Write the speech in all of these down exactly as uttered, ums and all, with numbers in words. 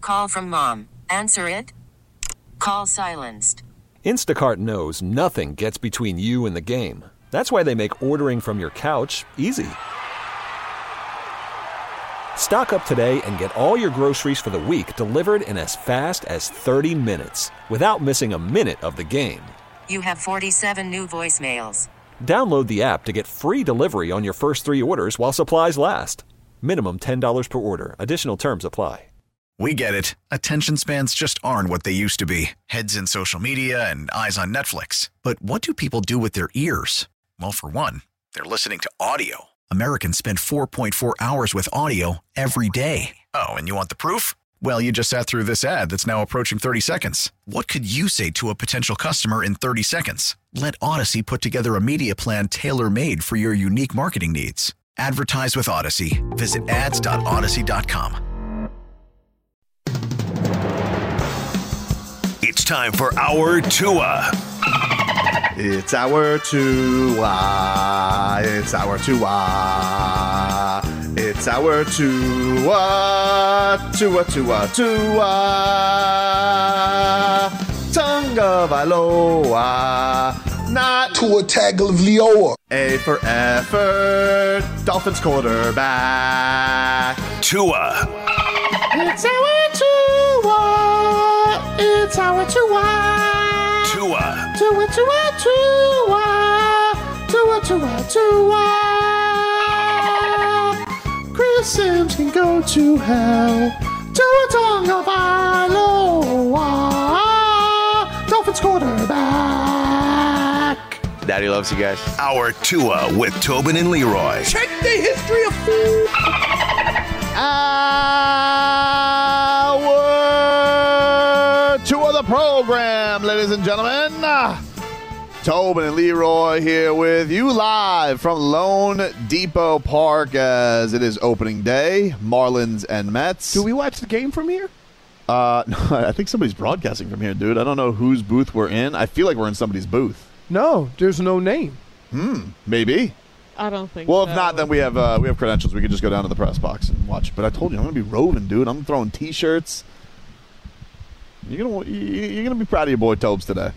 call from mom. Answer it. Call silenced. Instacart knows nothing gets between you and the game. That's why they make ordering from your couch easy. Stock up today and get all your groceries for the week delivered in as fast as thirty minutes without missing a minute of the game. You have forty-seven new voicemails. Download the app to get free delivery on your first three orders while supplies last. Minimum ten dollars per order. Additional terms apply. We get it. Attention spans just aren't what they used to be. Heads in social media and eyes on Netflix. But what do people do with their ears? Well, for one, they're listening to audio. Americans spend four point four hours with audio every day. Oh, and you want the proof? Well, you just sat through this ad that's now approaching thirty seconds. What could you say to a potential customer in thirty seconds? Let Odyssey put together a media plan tailor-made for your unique marketing needs. Advertise with Odyssey. Visit ads dot odyssey dot com. It's time for Our Tua. It's our Tua. It's our Tua. It's our Tua. Tua, Tua, Tua. Tonga Vailoa. Not Tua Tagovailoa. A for effort. Dolphins quarterback. Tua. It's our Tua. It's our Tua. Tua. Tua, Tua, Tua. Tua, Tua, Tua. Chris Sims can go to hell. Tua Tonga Vailoa. Dolphins quarterback. Daddy loves you guys. Our Tua with Tobin and Leroy. Check the history of food. Hour two of the program, ladies and gentlemen. Tobin and Leroy here with you live from Lone Depot Park as it is opening day. Marlins and Mets. Do we watch the game from here? Uh, no, I think somebody's broadcasting from here, dude. I don't know whose booth we're in. I feel like we're in somebody's booth. No, there's no name. Hmm, maybe. I don't think Well, so. if not, then we have uh, we have credentials. We could just go down to the press box and watch it. But I told you, I'm going to be roving, dude. I'm throwing T-shirts. You're gonna you're gonna be proud of your boy Tobes today.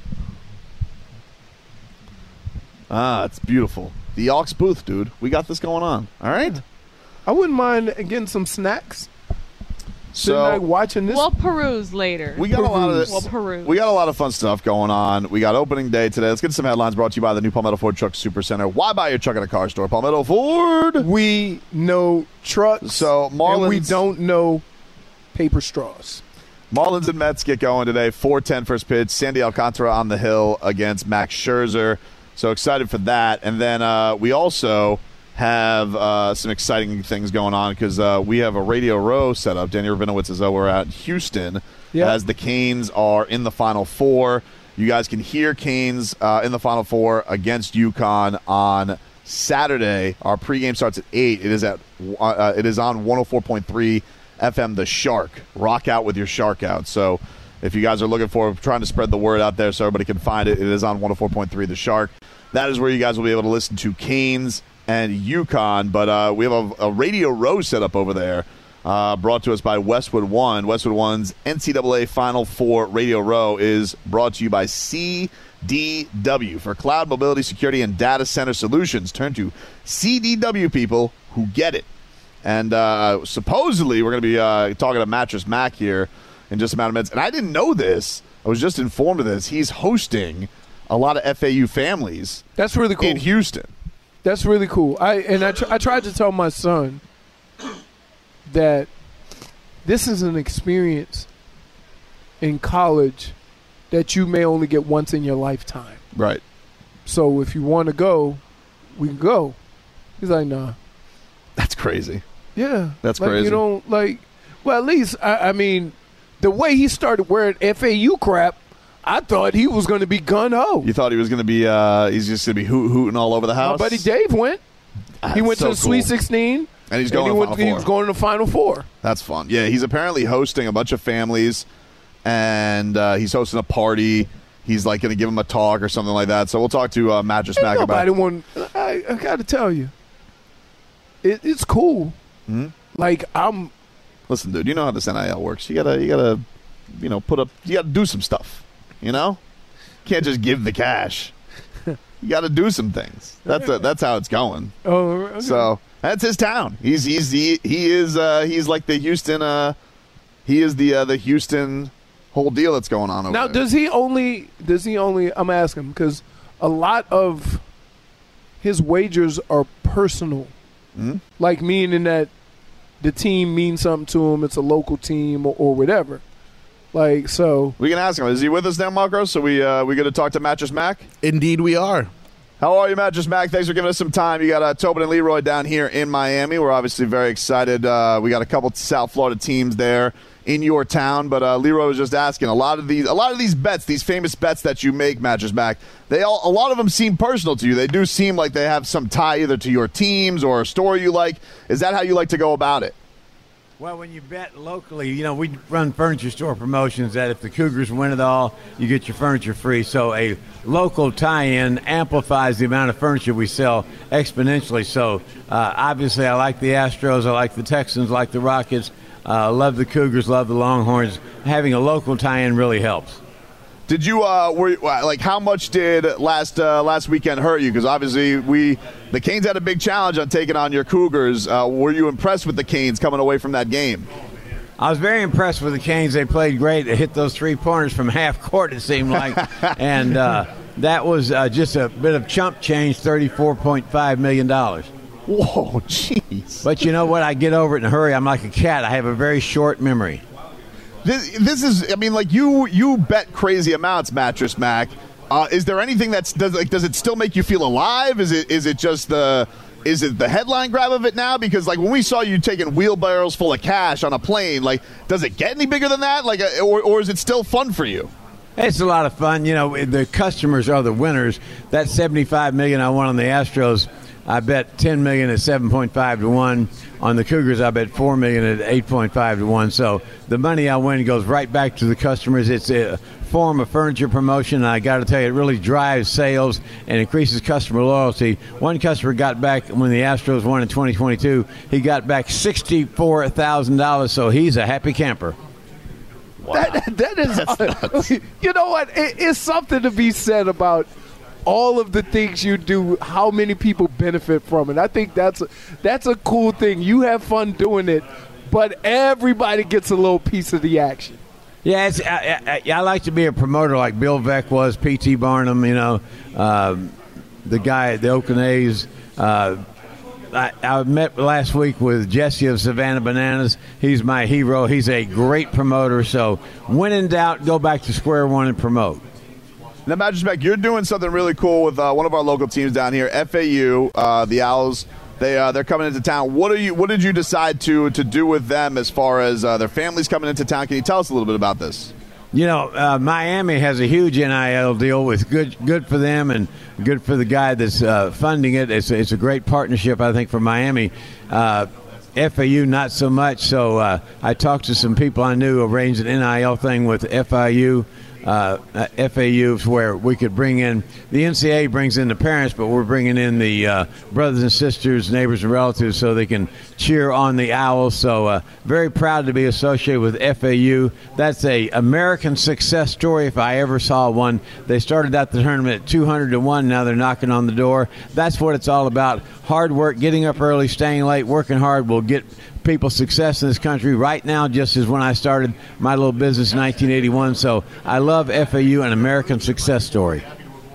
Ah, it's beautiful. The Aux booth, dude. We got this going on. All right. I wouldn't mind getting some snacks. So like watching this. We'll peruse later. We got a lot of this. We'll peruse. We got a lot of fun stuff going on. We got opening day today. Let's get some headlines brought to you by the new Palmetto Ford Truck Super Center. Why buy your truck at a car store? Palmetto Ford. We know trucks. So Marlins. And we don't know paper straws. Marlins and Mets get going today. four ten first pitch. Sandy Alcantara on the hill against Max Scherzer. So excited for that. And then uh, we also have uh, some exciting things going on because uh, we have a Radio Row set up. Danny Rabinowitz is over at Houston yep. as the Canes are in the Final Four. You guys can hear Canes uh, in the Final Four against UConn on Saturday. Our pregame starts at eight. It is at uh, it is on one oh four point three F M The Shark. Rock out with your Shark out. So if you guys are looking for trying to spread the word out there so everybody can find it, it is on one oh four point three The Shark. That is where you guys will be able to listen to Canes and UConn, but uh, we have a, a Radio Row set up over there, uh, brought to us by Westwood One. Westwood One's N C double A Final Four Radio Row is brought to you by C D W. For cloud mobility, security, and data center solutions, turn to C D W people who get it. And uh, supposedly, we're going to be uh, talking to Mattress Mac here in just a matter of minutes. And I didn't know this. I was just informed of this. He's hosting a lot of F A U families. That's really cool. In Houston. That's really cool. I and I, tr- I tried to tell my son that this is an experience in college that you may only get once in your lifetime. Right. So if you want to go, we can go. He's like, nah. That's crazy. Yeah. That's like, crazy. You don't like. Well, at least I, I mean, the way he started wearing F A U crap, I thought he was going to be gun-ho. You thought he was going to be, uh, he's just going to be hoot- hooting all over the house? My buddy Dave went. That's he went so to the cool. Sweet sixteen. And he's going and he, to went, Final he Four. was going to the Final Four. That's fun. Yeah, he's apparently hosting a bunch of families, and uh, he's hosting a party. He's like going to give him a talk or something like that. So we'll talk to uh, Mattress Mac about it. Want, I, I got to tell you, it, it's cool. Mm-hmm. Like, I'm listen, dude, you know how this N I L works. You gotta, you gotta, you know, put up. You gotta do some stuff. You know, can't just give the cash. You got to do some things. That's a, that's how it's going. Oh, okay. So that's his town. He's he's he, he is uh, he's like the Houston. Uh, he is the uh, the Houston whole deal that's going on over now. there. Does he only? Does he only? I'm asking because a lot of his wagers are personal, mm-hmm. like meaning that the team means something to him. It's a local team or, or whatever. Like, so we can ask him. Is he with us now, Marco? So we uh, we going to talk to Mattress Mac? Indeed, we are. How are you, Mattress Mac? Thanks for giving us some time. You got uh, Tobin and Leroy down here in Miami. We're obviously very excited. Uh, we got a couple South Florida teams there in your town. But uh, Leroy was just asking a lot of these, a lot of these bets, these famous bets that you make, Mattress Mac. They all, a lot of them seem personal to you. They do seem like they have some tie either to your teams or a story you like. Is that how you like to go about it? Well, when you bet locally, you know, we run furniture store promotions that if the Cougars win it all, you get your furniture free. So a local tie-in amplifies the amount of furniture we sell exponentially. So uh, obviously I like the Astros, I like the Texans, I like the Rockets, uh, love the Cougars, love the Longhorns. Having a local tie-in really helps. Did you uh, were like how much did last uh, last weekend hurt you? Because obviously we the Canes had a big challenge on taking on your Cougars. Uh, were you impressed with the Canes coming away from that game? I was very impressed with the Canes. They played great. They hit those three pointers from half court, it seemed like, and uh, that was uh, just a bit of chump change, thirty-four point five million dollars. Whoa, jeez! But you know what? I get over it in a hurry. I'm like a cat. I have a very short memory. This, this is, I mean, like you, you bet crazy amounts, Mattress Mac. Uh, is there anything that's does like does it still make you feel alive? Is it is it just the is it the headline grab of it now? Because like when we saw you taking wheelbarrows full of cash on a plane, like does it get any bigger than that? Like, or or is it still fun for you? It's a lot of fun. You know, the customers are the winners. That seventy-five million dollars I won on the Astros, I bet ten million dollars at seven point five to one. On the Cougars, I bet four million dollars at eight point five to one. So the money I win goes right back to the customers. It's a form of furniture promotion, and I got to tell you, it really drives sales and increases customer loyalty. One customer got back when the Astros won in twenty twenty-two. He got back sixty-four thousand dollars, so he's a happy camper. Wow. That, that is, uh, you know what? It, it's something to be said about all of the things you do, how many people benefit from it. I think that's a, that's a cool thing. You have fun doing it, but everybody gets a little piece of the action. Yeah, it's, I, I, I like to be a promoter like Bill Veeck was, P T Barnum, you know, um, the guy at the Oakland A's. Uh, I, I met last week with Jesse of Savannah Bananas. He's my hero. He's a great promoter. So when in doubt, go back to square one and promote. Now, Mattress Mac, you're doing something really cool with uh, one of our local teams down here, F A U, uh, the Owls. They uh, they're coming into town. What are you? What did you decide to to do with them as far as uh, their families coming into town? Can you tell us a little bit about this? You know, uh, Miami has a huge N I L deal with good good for them and good for the guy that's uh, funding it. It's it's a great partnership, I think, for Miami. Uh, F A U not so much. So uh, I talked to some people I knew, arranged an N I L thing with F I U. Uh, F A Us where we could bring in the N C A A brings in the parents, but we're bringing in the uh, brothers and sisters, neighbors and relatives, so they can cheer on the Owls. So uh, very proud to be associated with F A U. That's a American success story if I ever saw one. They started out the tournament at two hundred to one. Now they're knocking on the door. That's what it's all about. Hard work, getting up early, staying late, working hard will get people success in this country right now, just as when I started my little business in nineteen eighty-one. So I love F A U, an American success story.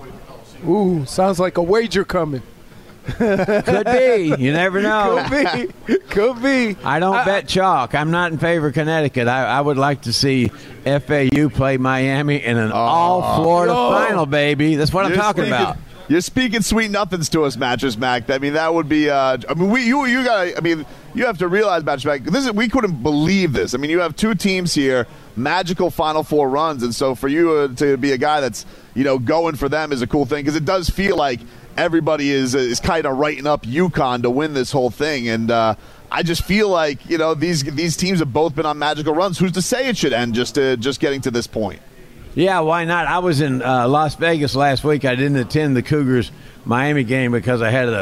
Ooh, sounds like a wager coming. Could be. You never know. Could be. Could be. I don't I, bet chalk. I'm not in favor of Connecticut. I, I would like to see F A U play Miami in an oh, all-Florida no. final, baby. That's what I'm You're talking speaking, about. You're speaking sweet nothings to us, Mattress Mac. I mean, that would be. Uh, I mean, we you you got. I mean, you have to realize, Mattress Mac. This is we couldn't believe this. I mean, you have two teams here, magical Final Four runs, and so for you uh, to be a guy that's you know going for them is a cool thing because it does feel like everybody is is kind of writing up UConn to win this whole thing, and uh, I just feel like you know these these teams have both been on magical runs. Who's to say it should end just uh, just getting to this point? Yeah, why not? I was in uh, Las Vegas last week. I didn't attend the Cougars-Miami game because I had a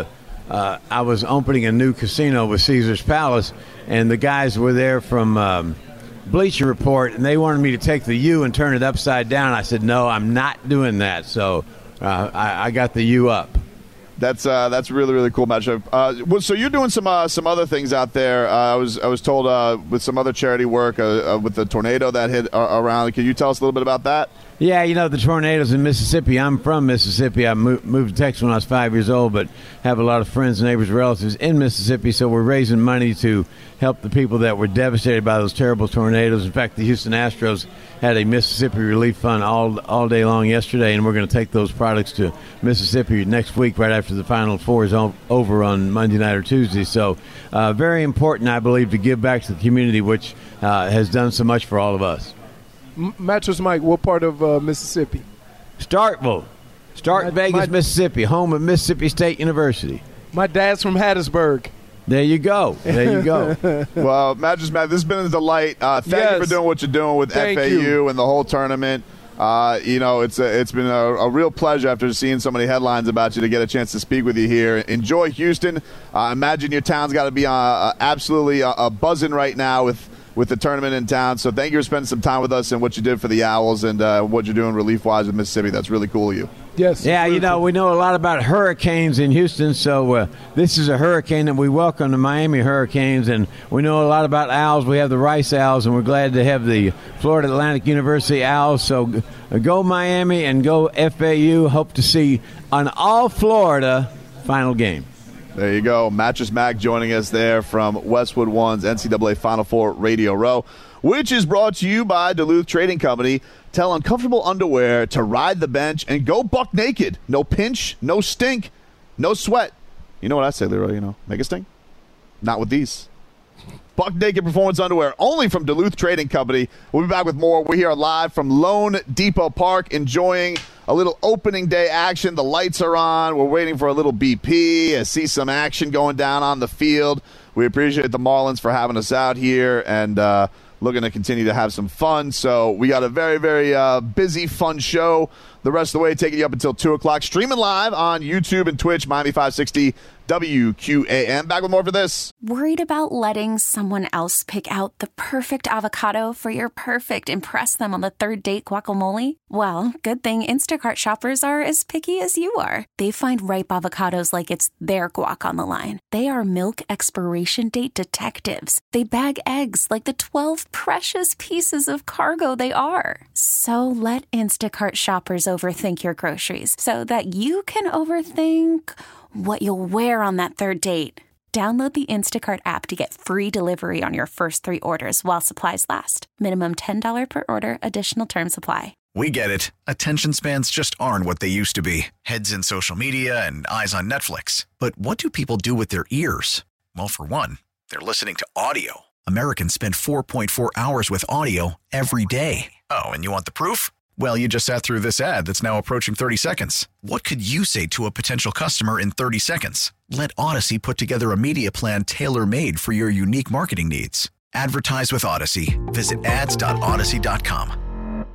uh, I was opening a new casino with Caesar's Palace, and the guys were there from um, Bleacher Report, and they wanted me to take the U and turn it upside down. I said, no, I'm not doing that. So uh, I, I got the U up. That's uh, that's really really cool matchup. Uh, well, so you're doing some uh, some other things out there. Uh, I was I was told uh, with some other charity work uh, uh, with the tornado that hit uh, around. Can you tell us a little bit about that? Yeah, you know, the tornadoes in Mississippi. I'm from Mississippi. I moved, moved to Texas when I was five years old, but have a lot of friends, neighbors, relatives in Mississippi, so we're raising money to help the people that were devastated by those terrible tornadoes. In fact, the Houston Astros had a Mississippi Relief Fund all all day long yesterday, and we're going to take those products to Mississippi next week right after the Final Four is o- over on Monday night or Tuesday. So uh, very important, I believe, to give back to the community, which uh, has done so much for all of us. Mattress Mike, what part of uh, Mississippi? Starkville. Stark, my, Vegas, my, Mississippi, home of Mississippi State University. My dad's from Hattiesburg. There you go. There you go. Well, Mattress Matt, this has been a delight. Uh, thank yes. you for doing what you're doing with thank F A U you. and the whole tournament. Uh, you know, it's a, it's been a, a real pleasure after seeing so many headlines about you to get a chance to speak with you here. Enjoy Houston. I uh, imagine your town's got to be uh, uh, absolutely uh, uh, buzzing right now with with the tournament in town. So thank you for spending some time with us and what you did for the Owls and uh, what you're doing relief-wise with Mississippi. That's really cool of you. Yes. Yeah, you know, we know a lot about hurricanes in Houston, so uh, this is a hurricane that we welcome, the Miami Hurricanes, and we know a lot about Owls. We have the Rice Owls, and we're glad to have the Florida Atlantic University Owls. So uh, go Miami and go F A U. Hope to see an all-Florida final game. There you go. Mattress Mac joining us there from Westwood One's N C double A Final Four Radio Row, which is brought to you by Duluth Trading Company. Tell uncomfortable underwear to ride the bench and go buck naked. No pinch, no stink, no sweat. You know what I say, Leroy? You know, make a stink? Not with these. Buck naked performance underwear only from Duluth Trading Company. We'll be back with more. We're here live from Lone Depot Park enjoying a little opening day action. The lights are on. We're waiting for a little B P. I see some action going down on the field. We appreciate the Marlins for having us out here and uh, looking to continue to have some fun. So we got a very, very uh, busy, fun show the rest of the way, taking you up until two o'clock. Streaming live on YouTube and Twitch, Miami five sixty W Q A M. Back with more for this. Worried about letting someone else pick out the perfect avocado for your perfect impress them on the third date guacamole? Well, good thing Instacart shoppers are as picky as you are. They find ripe avocados like it's their guac on the line. They are milk expiration date detectives. They bag eggs like the twelve precious pieces of cargo they are. So let Instacart shoppers overthink your groceries so that you can overthink what you'll wear on that third date. Download the Instacart app to get free delivery on your first three orders while supplies last. Minimum ten dollars per order. Additional terms apply. We get it. Attention spans just aren't what they used to be. Heads in social media and eyes on Netflix. But what do people do with their ears? Well, for one, they're listening to audio. Americans spend four point four hours with audio every day. Oh, and you want the proof? Well, you just sat through this ad that's now approaching thirty seconds. What could you say to a potential customer in thirty seconds? Let Odyssey put together a media plan tailor-made for your unique marketing needs. Advertise with Odyssey. Visit ads dot odyssey dot com.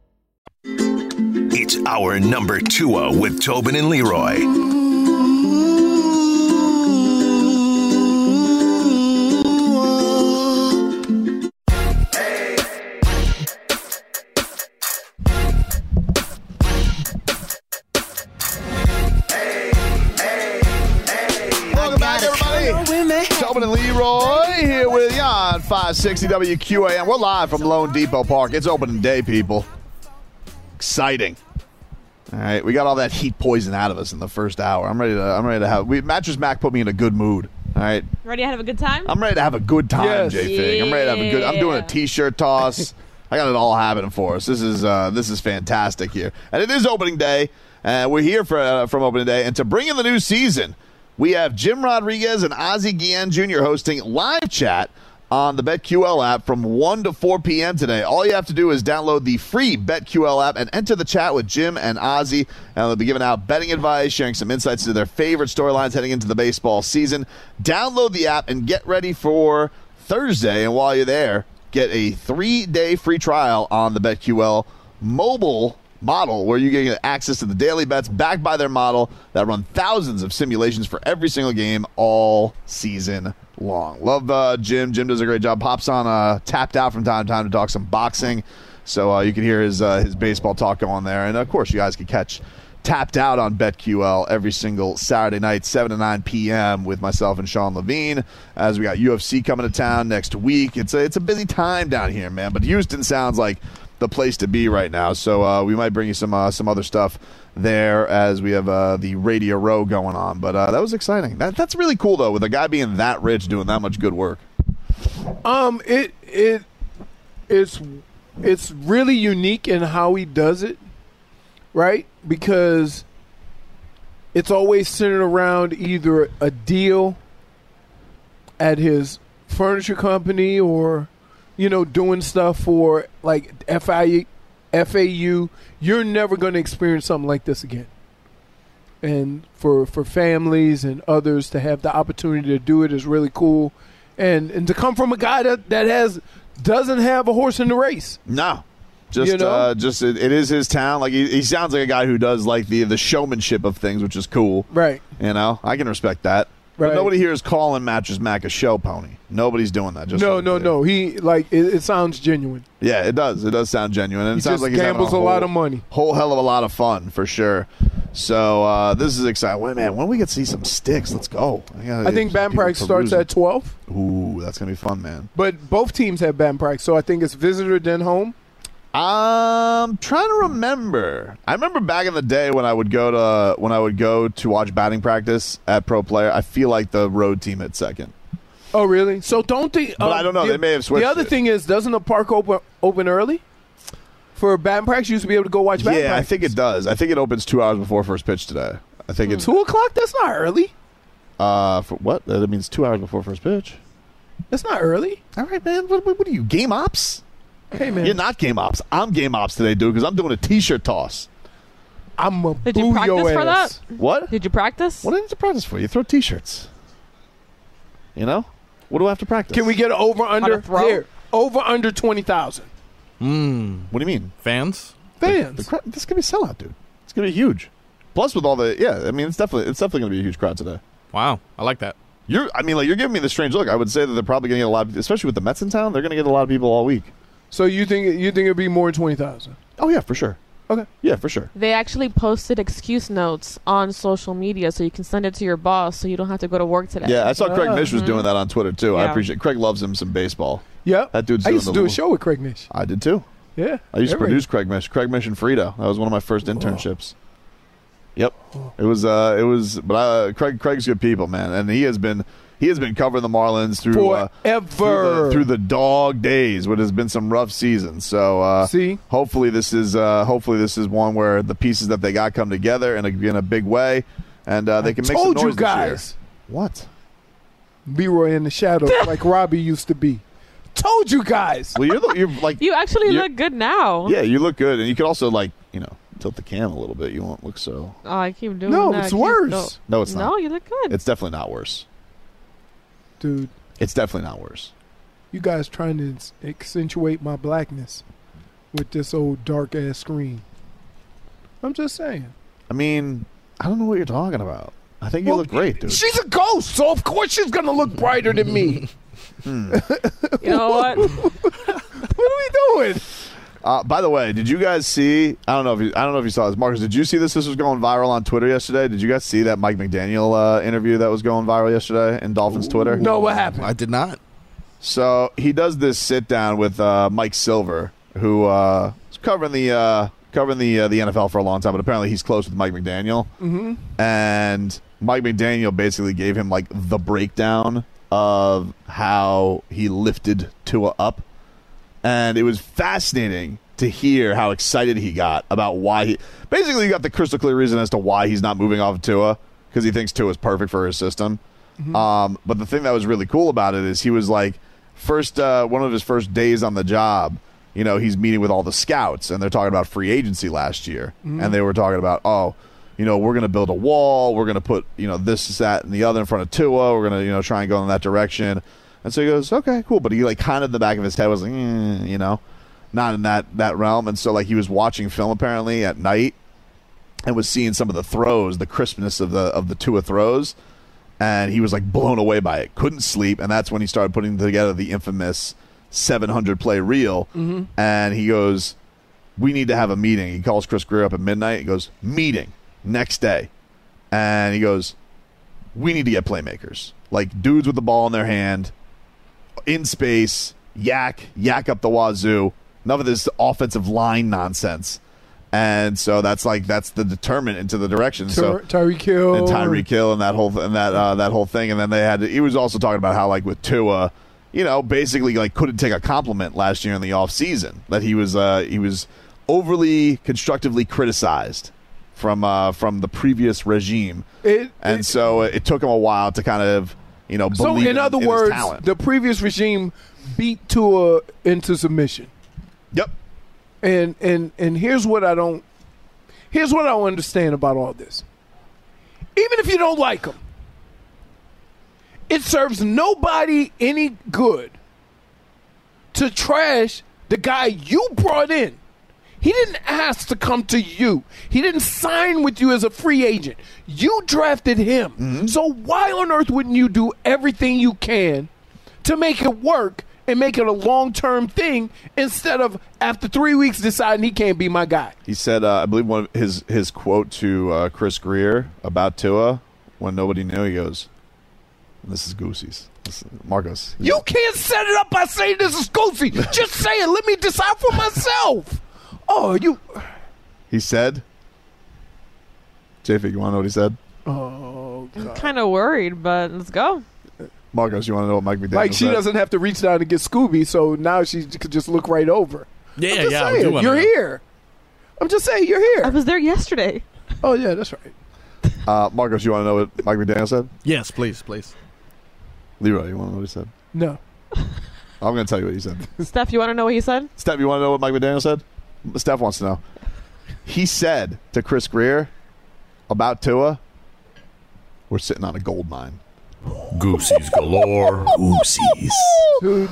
It's our number two with Tobin and Leroy. Tobin and Leroy here with you on five sixty W Q A M. We're live from Lone Depot Park. It's opening day, people. Exciting. All right, we got all that heat poison out of us in the first hour. I'm ready to. I'm ready to have. We, Mattress Mac put me in a good mood. All right. Ready to have a good time? I'm ready to have a good time, Yes. J Fig. I'm ready to have a good. I'm doing a T-shirt toss. I got it all happening for us. This is uh, this is fantastic here, and it is opening day. And we're here for uh, from opening day, and to bring in the new season, we have Jim Rodriguez and Ozzie Guillen Junior hosting live chat on the BetQL app from one to four p.m. today. All you have to do is download the free BetQL app and enter the chat with Jim and Ozzie. And they'll be giving out betting advice, sharing some insights into their favorite storylines heading into the baseball season. Download the app and get ready for Thursday. And while you're there, get a three-day free trial on the BetQL mobile Model, where you get access to the daily bets backed by their model that run thousands of simulations for every single game all season long. Love uh, Jim. Jim does a great job. Pops on uh, Tapped Out from time to time to talk some boxing. So uh, you can hear his uh, his baseball talk go on there. And, of course, you guys can catch Tapped Out on BetQL every single Saturday night, seven to nine p.m. with myself and Sean Levine, as we got U F C coming to town next week. It's a, it's a busy time down here, man. But Houston sounds like the place to be right now. So uh, we might bring you some uh, some other stuff there as we have uh, the Radio Row going on. But uh, that was exciting. That, that's really cool, though, with a guy being that rich doing that much good work. Um, it it it's it's really unique in how he does it, right? Because it's always centered around either a deal at his furniture company or, you know, doing stuff for like F I, F A U. You're never going to experience something like this again. And for for families and others to have the opportunity to do it is really cool. And and to come from a guy that, that has doesn't have a horse in the race. No. Just, you know? uh, just it, it is his town. Like he, he sounds like a guy who does like the the showmanship of things, which is cool. Right. You know, I can respect that. Right. But nobody here is calling Mattress Mac a show pony. Nobody's doing that. Just no, no, no. He like it, it sounds genuine. Yeah, it does. It does sound genuine. And he it sounds just like he's gambles having a, a whole, lot of money. Whole hell of a lot of fun for sure. So uh, this is exciting. Wait, man, when we get to see some sticks, let's go. I, gotta, I think band practice starts at twelve. Ooh, that's gonna be fun, man. But both teams have band practice, so I think it's visitor then home. I'm trying to remember. I remember back in the day when I would go to when I would go to watch batting practice at Pro Player. I feel like the road team at second. Oh, really? So don't they? But uh, I don't know. The, they may have switched. The other it. thing is, doesn't the park open open early for batting practice? You used to be able to go watch batting yeah, practice. I think it does. I think it opens two hours before first pitch today. I think it's two o'clock. That's not early. Uh, for what? That means two hours before first pitch. That's not early. All right, man. What, what, what are you, game ops? Hey, man. You're not game ops. I'm game ops today, dude, because I'm doing a T-shirt toss. I'm a Did you boo practice your for ass. that? What? Did you practice? What do I need to practice for? You throw T-shirts. You know? What do I have to practice? Can we get over under throw? here? Over under twenty thousand. Mm. What do you mean? Fans? Fans. The, the, this is gonna be a sellout, dude. It's gonna be huge. Plus, with all the yeah, I mean, it's definitely it's definitely gonna be a huge crowd today. Wow, I like that. You're, I mean, like you're giving me the strange look. I would say that they're probably gonna get a lot, of, especially with the Mets in town. They're gonna get a lot of people all week. So you think you think it'd be more than twenty thousand? Oh yeah, for sure. Okay. Yeah, for sure. They actually posted excuse notes on social media, so you can send it to your boss, so you don't have to go to work today. Yeah, I saw Craig Uh, Mish was mhm. doing that on Twitter too. I Yeah. appreciate. Craig loves him some baseball. Yep. That dude's I doing used to the do a little- show with Craig Mish. I did too. Yeah. I used to Every- produce Craig Mish, Craig Mish and Frito. That was one of my first internships. Yep, it was. Uh, it was. But uh, Craig, Craig's good people, man, and he has been. He has been covering the Marlins through uh, Forever. through, the, through the dog days, what has been some rough seasons. So, uh, See? hopefully this is uh, hopefully this is one where the pieces that they got come together in a, in a big way, and uh, they can make some Told noise you this guys. year. What? Leroy in the shadows like Robbie used to be. Told you guys. Well, you're the, you're like You actually You're- look good now. yeah, you look good, and you could also like you know tilt the cam a little bit. You won't look so. Oh, I keep doing No, that. it's Keep- worse. No, No, it's not. No, you look good. It's definitely not worse. Dude, It's definitely not worse. you guys trying to ins- accentuate my blackness with this old dark ass screen. I'm just saying. I mean, I don't know what you're talking about. I think you Well, look great, dude. She's a ghost, so of course she's gonna look brighter than me. Hmm. You know what? What are we doing? Uh, by the way, did you guys see? I don't know if you, I don't know if you saw this, Marcus. Did you see this? This was going viral on Twitter yesterday. Did you guys see that Mike McDaniel uh, interview that was going viral yesterday in Dolphins Twitter? No, what happened? I did not. So he does this sit down with uh, Mike Silver, who uh, was covering the uh, covering the uh, the N F L for a long time, but apparently he's close with Mike McDaniel. Mm-hmm. And Mike McDaniel basically gave him like the breakdown of how he lifted Tua up, and it was fascinating to hear how excited he got about why he basically got the crystal clear reason as to why he's not moving off of Tua, because he thinks Tua is perfect for his system. Mm-hmm. Um, but the thing that was really cool about it is he was like first uh, one of his first days on the job. You know, he's meeting with all the scouts, and they're talking about free agency last year, Mm-hmm. and they were talking about oh. You know, we're going to build a wall. We're going to put, you know, this, that, and the other in front of Tua. We're going to, you know, try and go in that direction. And so he goes, okay, cool. But he, like, kind of in the back of his head was like, mm, you know. not in that, that realm. And so, like, he was watching film apparently at night and was seeing some of the throws, the crispness of the of the Tua throws, and he was, like, blown away by it. Couldn't sleep, and that's when he started putting together the infamous seven hundred play reel. Mm-hmm. And he goes, we need to have a meeting. He calls Chris Greer up at midnight. He goes, meeting next day. And he goes, we need to get playmakers. Like, dudes with the ball in their hand, in space, yak, yak up the wazoo. None of this offensive line nonsense. And so that's like that's the determinant into the direction. So Tyreek Hill and Tyreek Hill and that whole and that uh, that whole thing. And then they had to, he was also talking about how, like, with Tua, you know, basically, like, couldn't take a compliment last year in the offseason, that he was uh, he was overly constructively criticized from uh, from the previous regime. It, and it, so it took him a while to kind of, you know, so believe in other in, in words, his talent. the previous regime beat Tua into submission. Yep. And and and here's what I don't here's what I don't understand about all this. Even if you don't like him, it serves nobody any good to trash the guy you brought in. He didn't ask to come to you. He didn't sign with you as a free agent. You drafted him. Mm-hmm. So why on earth wouldn't you do everything you can to make it work and make it a long-term thing instead of after three weeks deciding he can't be my guy? He said, uh, I believe one of his, his quote to uh, Chris Greer about Tua when nobody knew, he goes, this is Goosey's. This is Marcos. You can't set it up by saying this is Goosey. Just say it. Let me decide for myself. Oh, you. He said, J F, you want to know what he said? Oh, God. I'm kind of worried, but let's go. Marcos, you want to know what Mike McDaniel Like, she said? doesn't have to reach down to get Scooby, so now she could just look right over. Yeah, I'm just yeah, I saying, do wanna you're know. here. I'm just saying, you're I here. was there yesterday. Oh, yeah, that's right. Uh, Marcos, you want to know what Mike McDaniel said? Yes, please, please. Leroy, you want to know what he said? No. I'm going to tell you what he said. Steph, you want to know what he said? Steph, you want to know what Mike McDaniel said? Steph wants to know. He said to Chris Greer about Tua, we're sitting on a gold mine. Goosies galore. Goosies. Dude.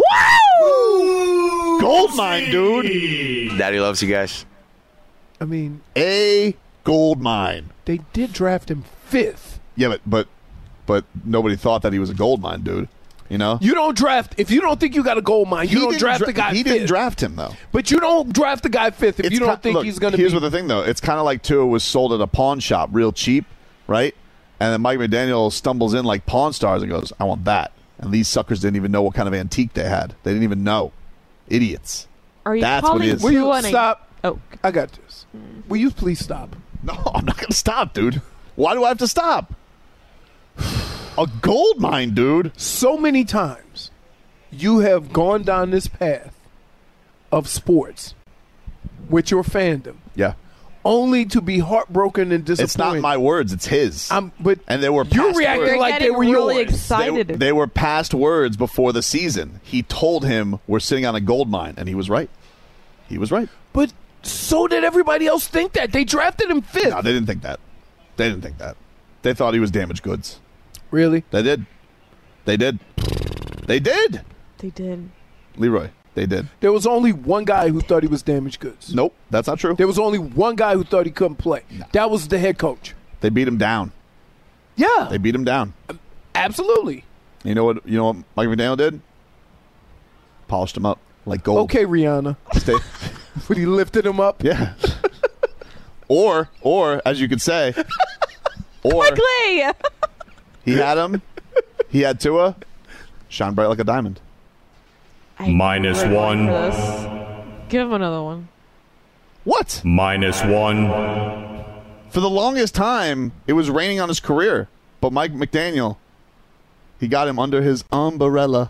Woo! Gold mine, dude. Daddy loves you guys. I mean, A gold mine. they did draft him fifth. Yeah, but but but nobody thought that he was a gold mine, dude. You know? You don't draft, if you don't think you got a gold mine, you He don't didn't draft dra- the guy He fifth. didn't draft him, though. But you don't draft the guy fifth if It's you don't ki- think look, he's going to Here's be. what the thing, though. It's kind of like Tua was sold at a pawn shop real cheap, right? And then Mike McDaniel stumbles in like Pawn Stars and goes, I want that. And these suckers didn't even know what kind of antique they had. They didn't even know. Idiots. Are you That's what calling it is. Will you Tua an- stop? Oh, I got this. Will you please stop? No, I'm not going to stop, dude. Why do I have to stop? A gold mine, dude. So many times you have gone down this path of sports with your fandom, Yeah. only to be heartbroken and disappointed. It's not my words. It's his. I'm, but and they were you're past reacting words. You're like they getting were really yours. excited. They, they were past words before the season. He told him we're sitting on a gold mine, and he was right. He was right. But so did everybody else think that. They drafted him fifth. No, they didn't think that. They didn't think that. They thought he was damaged goods. Really? They did. They did. They did. They did. Leroy, they did. There was only one guy who thought he was damaged goods. Nope, that's not true. There was only one guy who thought he couldn't play. No. That was the head coach. They beat him down. Yeah, They beat him down. absolutely. You know what? You know what Mike McDaniel did? Polished him up like gold. Okay, Rihanna. Stay. But he lifted him up. Yeah. or, or as you could say, or Quickly! he had him. He had Tua. Shine bright like a diamond. I Minus really one. like this. Give him another one. What? Minus one. For the longest time, it was raining on his career. But Mike McDaniel, he got him under his umbrella.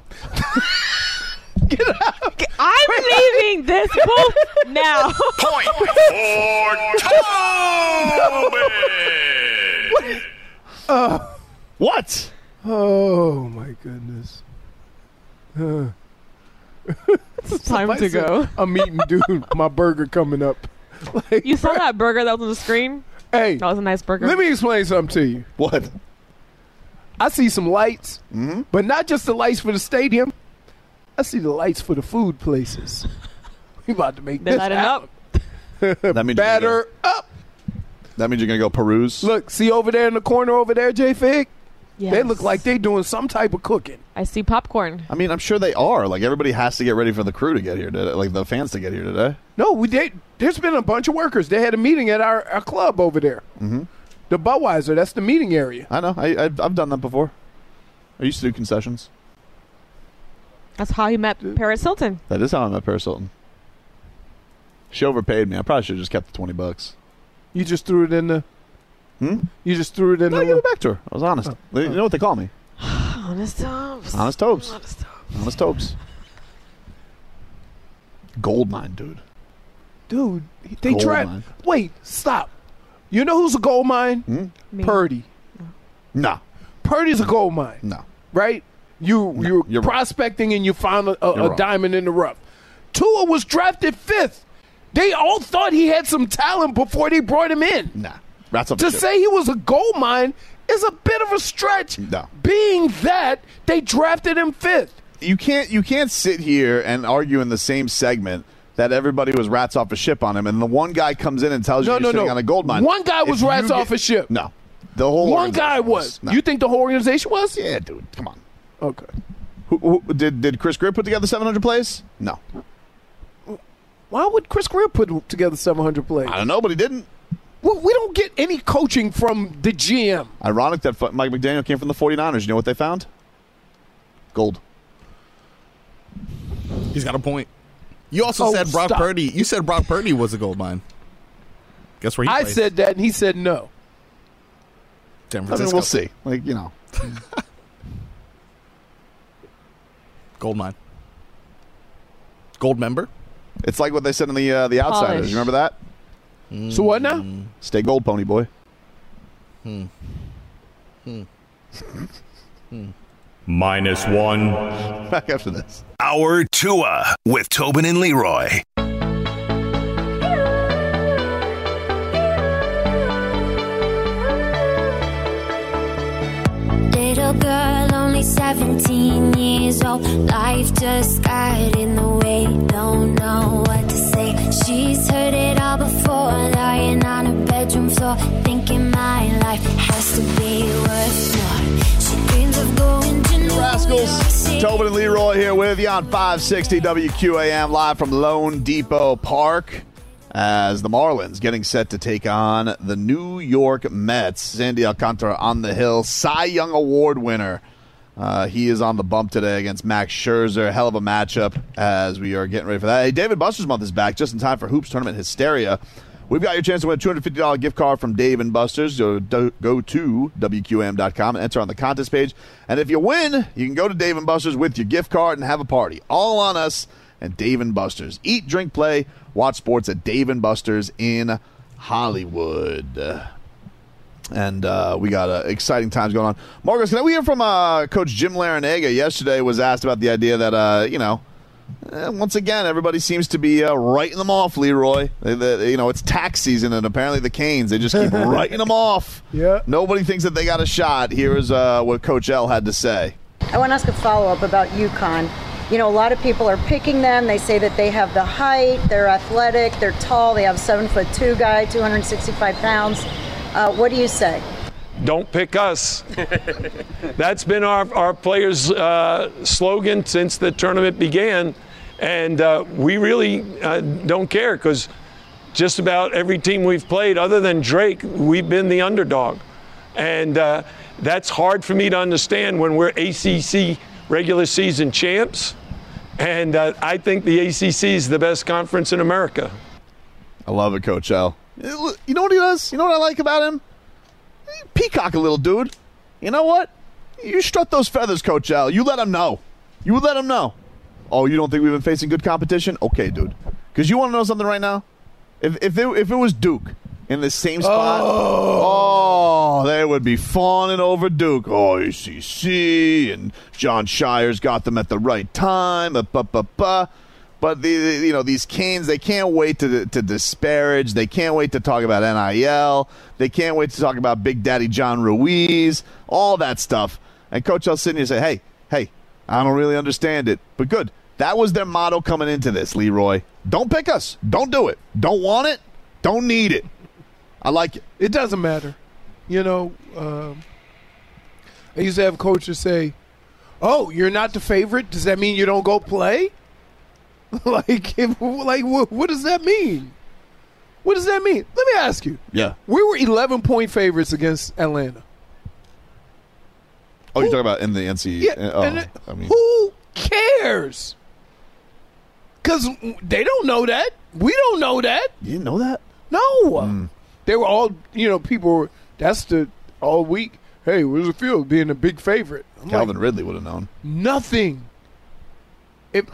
I'm leaving this booth now. Point for Tobin. Uh, What? oh, my goodness. Uh, It's time somebody to said, go. I'm eating, dude. My burger coming up. Like, You saw that burger that was on the screen? Hey, That was a nice burger. let me explain something to you. What? I see some lights, Mm-hmm. but not just the lights for the stadium. I see the lights for the food places. We about to make They're this lighting happen. up. That means Batter you're gonna up. go, That means you're going to go peruse. Look, see over there in the corner over there, J-Fig? Yes. They look like they doing some type of cooking. I see popcorn. I mean, I'm sure they are. Like, everybody has to get ready for the crew to get here today. Like, the fans to get here today. No, we did. There's been a bunch of workers. They had a meeting at our, our club over there. Mm-hmm. The Budweiser, that's the meeting area. I know. I, I've, I've done that before. I used to do concessions. That's how he met Paris Hilton. That is how I met Paris Hilton. She overpaid me. I probably should have just kept the twenty bucks. You just threw it in the... Hmm? You just threw it in No, the... I give it back to her. I was honest. Oh. You know what they call me? Honest Topes. Honest Topes. Honest Topes. Honest Topes. Gold mine, dude. Dude, they Gold tried... mine. Wait, stop. You know who's a gold mine? Hmm? Me. Purdy. No. Purdy's a gold mine. No. Right? You, No, you're, you're prospecting and you found a, a, You're a wrong. diamond in the rough. Tua was drafted fifth. They all thought he had some talent before they brought him in. Nah. Rats up To the shit. say he was a gold mine is a bit of a stretch. No. Being that they drafted him fifth. You can't you can't sit here and argue in the same segment that everybody was rats off a ship on him, and the one guy comes in and tells you No, you're no, sitting no. on a gold mine. One guy was If you rats get- off a ship. No. The whole One guy organization was. No. You think the whole organization was? Yeah, dude. Come on. Okay. Who, who, did did Chris Greer put together seven hundred plays? No. Why would Chris Greer put together seven hundred plays? I don't know, but he didn't. Well, we don't get any coaching from the G M. Ironic that fu- Mike McDaniel came from the 49ers. You know what they found? Gold. He's got a point. You also Oh, said Brock stop. Purdy. You said Brock Purdy was a gold mine. Guess where he I plays? said that, and he said no. San I Francisco. mean, we'll see. Like, you know. Gold mine. Gold member. It's like what they said in the uh, the Outsiders. Polish. You remember that? So what now? Stay gold, pony boy. Minus one. Back after this. Hour Tua with Tobin and Leroy. Little girl, only seventeen years old. Life just got in the way. Don't know what to say. She's heard it all before. Lying on her bedroom floor, thinking my life has to be worth more. She dreams of going to New York Rascals. City. Tobin and Leroy here with you on five sixty W Q A M, live from Lone Depot Park, as the Marlins getting set to take on the New York Mets. Sandy Alcantara on the hill, Cy Young Award winner. Uh, he is on the bump today against Max Scherzer. Hell of a matchup as we are getting ready for that. Hey, David Buster's month is back just in time for Hoops Tournament Hysteria. We've got your chance to win a two hundred fifty dollars gift card from Dave and Buster's. So do, go to W Q M dot com and enter on the contest page. And if you win, you can go to Dave and Buster's with your gift card and have a party. All on us and Dave and Buster's. Eat, drink, play, watch sports at Dave and Buster's in Hollywood. And uh, we got uh, exciting times going on. Marcus, can we hear from uh, Coach Jim Larinaga? Yesterday was asked about the idea that, uh, you know, Uh, once again, everybody seems to be uh, writing them off, Leroy. They, they, you know, it's tax season, and apparently the Canes, they just keep writing them off. Yeah. Nobody thinks that they got a shot. Here is uh, what Coach L had to say. I want to ask a follow-up about UConn. You know, a lot of people are picking them. They say that they have the height, they're athletic, they're tall, they have seven foot two guy, two hundred sixty-five pounds. Uh, what do you say? Don't pick us. That's been our, our players' uh, slogan since the tournament began. And uh, we really uh, don't care because just about every team we've played, other than Drake, we've been the underdog. And uh, that's hard for me to understand when we're A C C regular season champs. And uh, I think the A C C is the best conference in America. I love it, Coach L. You know what he does? You know what I like about him? Peacock a little, dude. You know what? You strut those feathers, Coach L. You let him know. You let him know. Oh, you don't think we've been facing good competition? Okay, dude. Because you want to know something right now? If if it, if it was Duke in the same spot, oh. oh, they would be fawning over Duke. Oh, A C C, and John Shire's got them at the right time. Uh, bah, bah, bah. But the, the you know these Canes, they can't wait to to disparage. They can't wait to talk about N I L. They can't wait to talk about Big Daddy John Ruiz, all that stuff. And Coach L sitting here say, "Hey, hey, I don't really understand it, but good. That was their motto coming into this, Leroy. Don't pick us. Don't do it. Don't want it. Don't need it. I like it. It doesn't matter. You know, um, I used to have coaches say, oh, you're not the favorite? Does that mean you don't go play? like, if, like what, what does that mean? What does that mean? Let me ask you. Yeah. We were eleven-point favorites against Atlanta. Oh, you're talking about in the N C double A? Yeah, Oh, and it- I mean, who cares? Because they don't know that. We don't know that. You didn't know that? No. Mm. They were all, you know, people were, that's the, all week, hey, what does it feel being a big favorite? I'm Calvin like, Ridley would have known. nothing. It,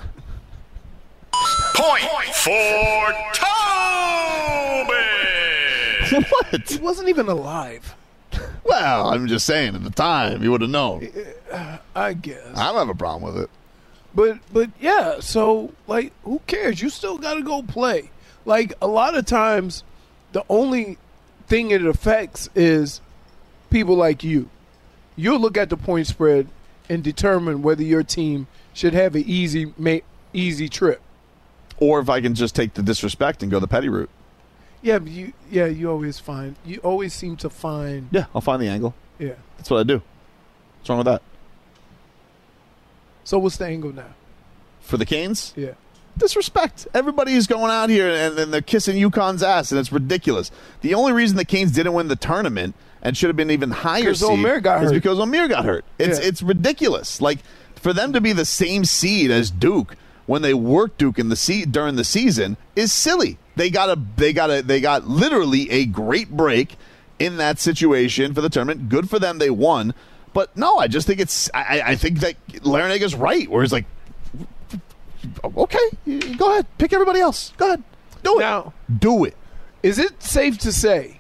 Point for Toby. What? he wasn't even alive. Well, I'm just saying, at the time, you would have known. I guess. I don't have a problem with it. But but yeah, so like who cares? You still got to go play. Like a lot of times the only thing it affects is people like you. You'll look at the point spread and determine whether your team should have an easy ma- easy trip. Or if I can just take the disrespect and go the petty route. Yeah, but you yeah, you always find you always seem to find Yeah, I'll find the angle. Yeah. That's what I do. What's wrong with that? So what's the angle now? For the Canes? Yeah. Disrespect. Everybody's going out here and, and they're kissing UConn's ass, and it's ridiculous. The only reason the Canes didn't win the tournament and should have been even higher 'Cause seed Omer got is hurt. because Omer got hurt. It's Yeah. it's ridiculous. Like for them to be the same seed as Duke when they worked Duke in the se- during the season is silly. They got a they got a they got literally a great break in that situation for the tournament. Good for them, they won. But no, I just think it's I, I think that Larinaga's right, where he's like, okay, you- you go ahead, pick everybody else. Go ahead, do it. Now, do it. Is it safe to say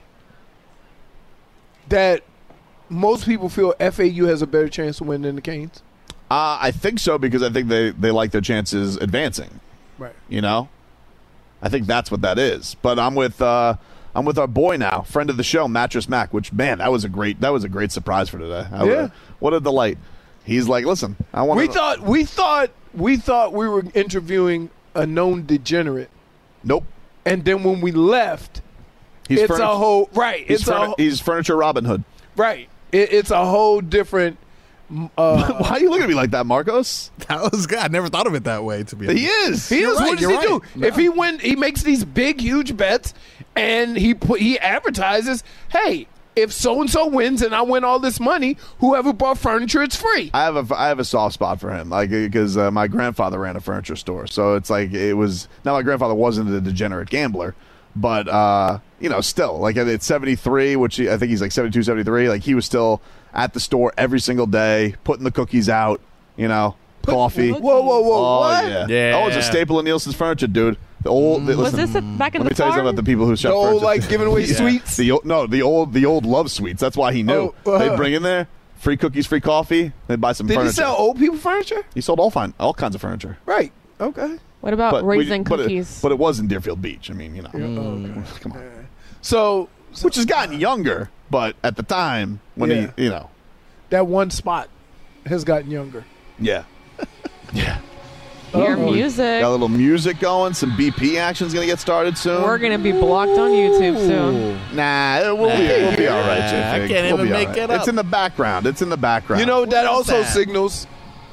that most people feel F A U has a better chance to win than the Canes? Uh, I think so because I think they, they like their chances advancing. Right. You know, I think that's what that is. But I'm with uh, I'm with our boy now, friend of the show, Mattress Mac. Which man, that was a great that was a great surprise for today. I Yeah. What a delight. He's like, listen, I want. We thought we thought we thought we were interviewing a known degenerate. Nope. And then when we left, He's it's furniture- a whole right. He's, It's a furni- whole, he's furniture Robin Hood. right. It, it's a whole different. Uh, Why are you looking at me like that, Marcos? That was good. I never thought of it that way. To be He honest. is. He You're is. right, What does you're he do? right. No. If he win, he makes these big, huge bets, and he put he advertises, "Hey, if so and so wins, and I win all this money, whoever bought furniture, it's free." I have a I have a soft spot for him, like because uh, my grandfather ran a furniture store, so it's like it was. Now my grandfather wasn't a degenerate gambler, but uh, you know, still like at seventy-three, which he, I think he's like seventy-two, seventy-three, like he was still at the store every single day, putting the cookies out, you know, coffee. Whoa, whoa, whoa! Oh what? yeah, Yeah. oh, it's a staple of Nielsen's furniture, dude. The old the, Was listen, this a, back in let the me tell you farm? something about the people who shop The old furniture. like giving away Yeah. sweets. The old, no, the old the old love sweets. That's why he knew. Oh, uh, They'd bring in there free cookies, free coffee. They'd buy some Did furniture. he sell old people furniture? He sold all fine, all kinds of furniture. Right. Okay. What about But we- raisin but it- cookies? But it, was in Deerfield Beach. I mean, you know, Okay. come on. So, so Which has gotten younger, but at the time when Yeah. he, you know, that one spot has gotten younger. yeah, yeah, Your Oh. music. got a little music going. Some B P action's gonna get started soon. We're gonna be blocked on YouTube soon. Nah, it- we'll be we'll be all right. Nah, Jay I Fig. can't We'll even be all make right. it up. It's in the background. It's in the background. You know that is also that? signals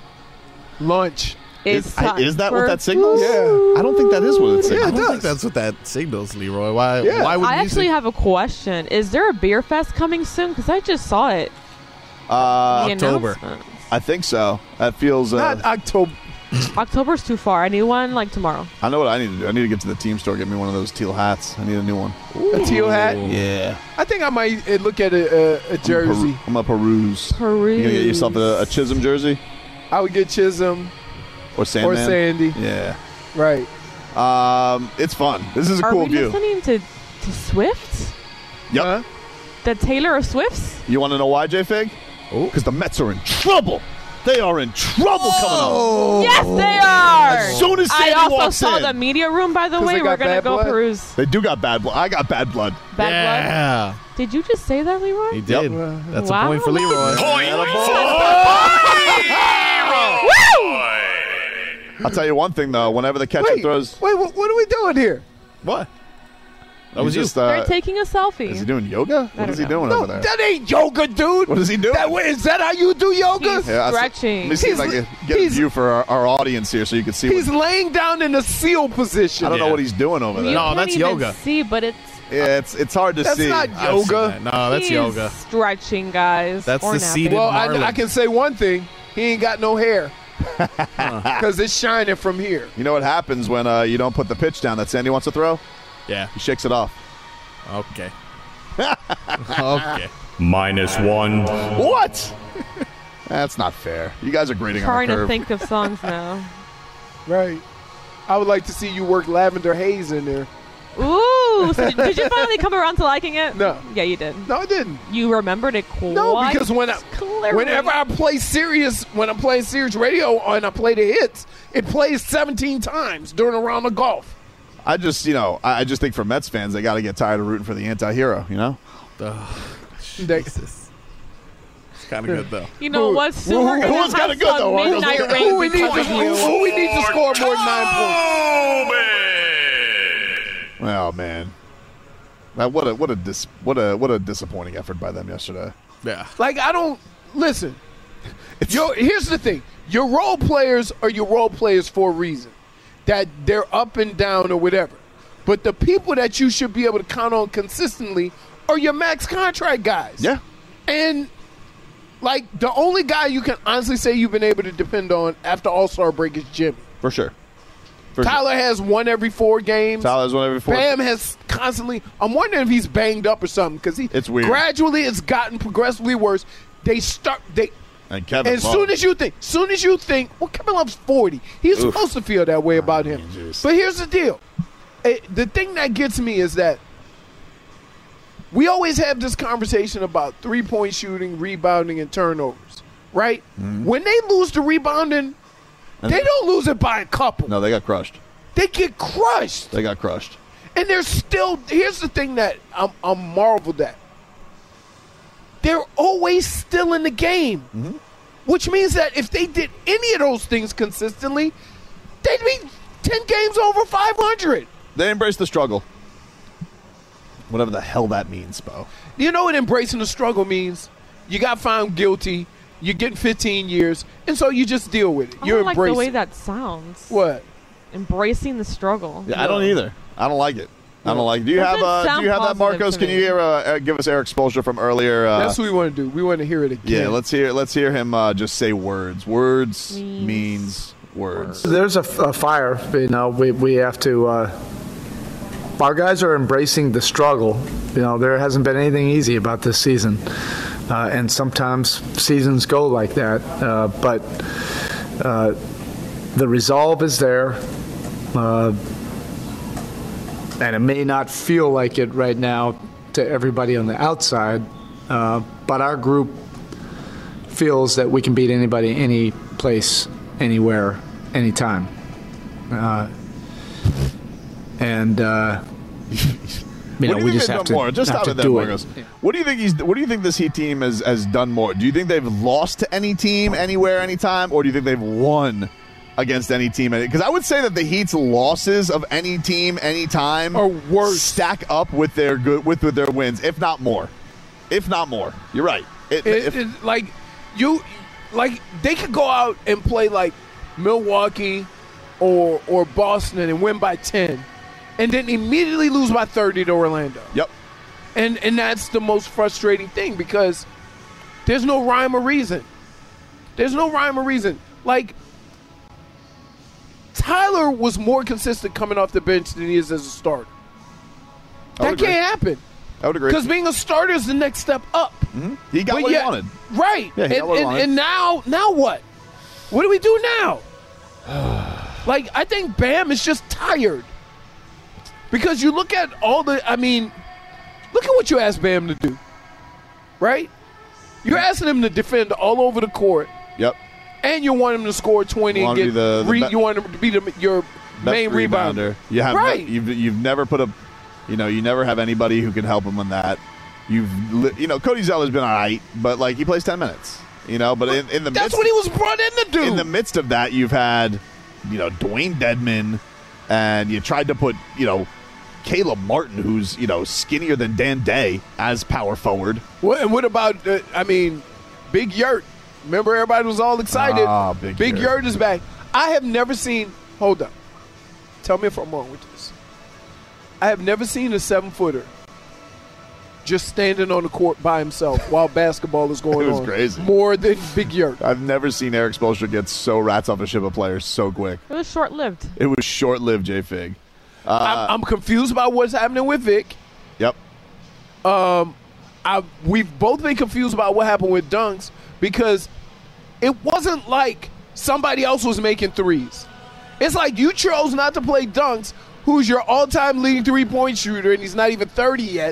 lunch. It's is, I- time is that what for that signals? Yeah. I don't think that is what it I signals. don't does. think that's what that signals, Leroy. Why? Yeah. Why would I music? actually have a question. Is there a beer fest coming soon? Because I just saw it. Uh, The October. announcement. I think so. That feels. Uh, Not October. October's too far. I need one like tomorrow. I know what I need to do. I need to get to the team store, get me one of those teal hats. I need a new one. A teal hat. Yeah. I think I might uh, look at a, a, a jersey. I'm a peruse. Peruse. You gonna get yourself a, a Chisholm jersey I would get Chisholm or Sandman? or Sandy. Yeah. Right. Um, it's fun. This is a Are cool we view. listening to, to Swift? Yep. Huh? The Taylor of Swifts? You want to know why, J Fig? Because the Mets are in trouble. They are in trouble coming up. Yes, they are. As soon as I Sandy also walks saw in. the media room, by the 'Cause way. they We're got going to bad go blood? peruse. They do got bad blood. I got bad blood. Bad blood? Yeah, Did you just say that, Leroy? he did. Yep. That's Wow. a point for Leroy. Point Woo! for Leroy. I'll tell you one thing though. Whenever the catcher Wait, throws, wait, what, what are we doing here? What? That was just. Uh, They're taking a selfie. Is he doing yoga? What is he know. doing No, over there? that ain't yoga, dude. What is he doing? That, is that how you do yoga? He's Yeah, that's- stretching. Let me see if I He's- can get a he's- view for our, our audience here, so you can see. He's What, laying down in a seal position. I don't know Yeah. what he's doing over You there. No, can't that's even yoga. See, but it's Yeah, it's it's hard to That's see. not I've seen yoga. that. No, that's he's yoga. stretching, guys. That's or the napping. seated Well, I, marlin. I can say one thing. He ain't got no hair. Because it's shining from here. You know what happens when uh, you don't put the pitch down that Sandy wants to throw? Yeah. He shakes it off. Okay. Okay. Minus one. What? That's not fair. You guys are grading Trying on the to curve. think of songs now. Right. I would like to see you work Lavender Haze in there. Ooh, so did you finally come around to liking it? No. Yeah, you did. No, I didn't. You remembered it quite No, because when I, clearly. whenever I play Sirius, when I'm playing Sirius Radio and I play the hits, it plays seventeen times during a round of golf. I just, you know, I I just think for Mets fans, they got to get tired of rooting for the anti-hero, you know? They- Jesus. It's kind of good, though. You know Who- what? Soon who- we're who gonna was have kinda good, some though, Marcus? midnight Who- rain who, we need because to, of who, you. who we need to score more than nine points? Oh man, that, what a what a dis, what a what a disappointing effort by them yesterday. Yeah. Like, I don't listen. Your, here's the thing: your role players are your role players for a reason. That they're up and down or whatever. But the people that you should be able to count on consistently are your max contract guys. Yeah. And like the only guy you can honestly say you've been able to depend on after All-Star break is Jimmy. For sure. For Tyler has one every four games. Tyler's one every four. Bam has constantly. I'm wondering if he's banged up or something because he. It's weird. Gradually, it's gotten progressively worse. They start. They. And Kevin As Love. soon as you think, soon as you think, well, Kevin Love's forty. He's Oof. supposed to feel that way about him. jeez. But here's the deal: It- the thing that gets me is that we always have this conversation about three-point shooting, rebounding, and turnovers, right? Mm-hmm. When they lose the rebounding, And- they don't lose it by a couple. No, they got crushed. They get crushed. They got crushed. And they're still, here's the thing that I'm, I'm marveled at. They're always still in the game. Mm-hmm. Which means that if they did any of those things consistently, they'd be ten games over five hundred. They embrace the struggle. Whatever the hell that means, Bo. You know what embracing the struggle means? You got found guilty, you're getting fifteen years, and so you just deal with it. I You're don't like the embracing way that sounds. what? Embracing the struggle. Yeah, I don't either. I don't like it. I don't like it. Do you have Doesn't uh, sound do you have that, positive Marcos? to Can you me. hear uh, uh, give us Eric's exposure from earlier? Uh, That's what we want to do. We want to hear it again. yeah, let's hear let's hear him uh, just say words. Words means, Means. words. There's a, a fire, you know, we, we have to, uh, our guys are embracing the struggle. You know, there hasn't been anything easy about this season. Uh, and sometimes seasons go like that. Uh, but uh, the resolve is there. Uh, and it may not feel like it right now to everybody on the outside. Uh, but our group feels that we can beat anybody, any place, anywhere, anytime. Uh, and uh, you What know, do you we think just they've have done to, more? Just have stop to it there, do Marcos. it. What do you think he's? What do you think this Heat team has, has done more? Do you think they've lost to any team, anywhere, anytime, or do you think they've won against any team? Because I would say that the Heat's losses of any team, anytime, Are worse. stack up with their good with, with their wins, if not more, if not more. You're right. It, It, if- it- like you, like they could go out and play like Milwaukee or or Boston and win by ten, and then immediately lose by thirty to Orlando. Yep. And and that's the most frustrating thing because there's no rhyme or reason. There's no rhyme or reason. Like Tyler was more consistent coming off the bench than he is as a starter. I That would agree. can't happen. I would agree. Because being a starter is the next step up. Mm-hmm. He got But what yet- he wanted. Right. Yeah, he got and, what he and, wanted. and now, now what? What do we do now? Like, I think Bam is just tired. Because you look at all the, I mean, look at what you asked Bam to do. Right? You're asking him to defend all over the court, Yep. and you want him to score twenty You and want him get, to be the- the re, be- you want him to be the, your Best main rebounder. You have Right. no, you've you've never put a, you know, you never have anybody who can help him on that. You've li- you know Cody Zeller's been all right, but like he plays ten minutes. You know, but in, in the That's midst, what he was brought in to do. in the midst of that, you've had you know, Dwayne Dedman, and you tried to put, you know, Caleb Martin, who's, you know, skinnier than Dan Day, as power forward. What, and what about, uh, I mean, Big Yurt? Remember everybody was all excited. Ah, Big, Big Yurt. Yurt is back. I have never seen, hold up. Tell me if I'm wrong with this. I have never seen a seven-footer just standing on the court by himself while basketball is going on. It was on. Crazy. More than Big Yurt. I've never seen Eric Spoelstra get so rats off a ship of players so quick. It was short-lived. It was short-lived, J-Fig. Uh, I'm, I'm confused about what's happening with Vic. Yep. Um, I we've both been confused about what happened with Dunks because it wasn't like somebody else was making threes. It's like you chose not to play Dunks, who's your all-time leading three-point shooter, and he's not even thirty yet,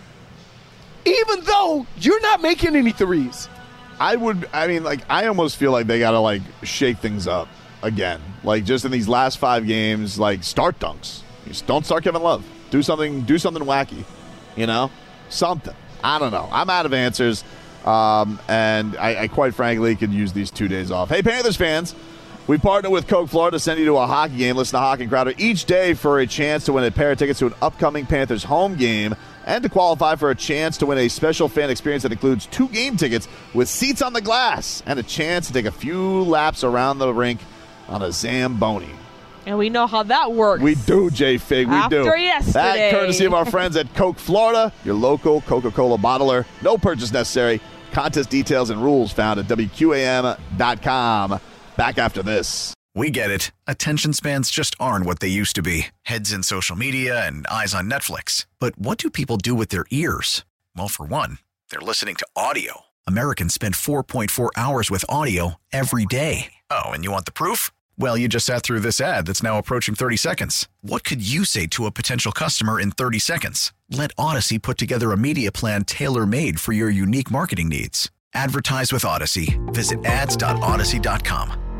even though you're not making any threes. I would, I mean, like, I almost feel like they got to, like, shake things up again. Like, just in these last five games, like, start Dunks. Just don't start Kevin Love. Do something, do something wacky, you know? Something. I don't know. I'm out of answers, um, and I, I quite frankly could use these two days off. Hey, Panthers fans. We partner with Coke Florida to send you to a hockey game. Listen to Hawk and Crowder each day for a chance to win a pair of tickets to an upcoming Panthers home game and to qualify for a chance to win a special fan experience that includes two game tickets with seats on the glass and a chance to take a few laps around the rink on a Zamboni. And we know how that works. We do, J-Fig. We After do. yesterday. That courtesy of our friends at Coke Florida, your local Coca-Cola bottler. No purchase necessary. Contest details and rules found at W Q A M dot com. Back after this. We get it. Attention spans just aren't what they used to be. Heads in social media and eyes on Netflix. But what do people do with their ears? Well, for one, they're listening to audio. Americans spend four point four hours with audio every day. Oh, and you want the proof? Well, you just sat through this ad that's now approaching thirty seconds. What could you say to a potential customer in thirty seconds? Let Odyssey put together a media plan tailor-made for your unique marketing needs. Advertise with Odyssey. Visit ads dot odyssey dot com.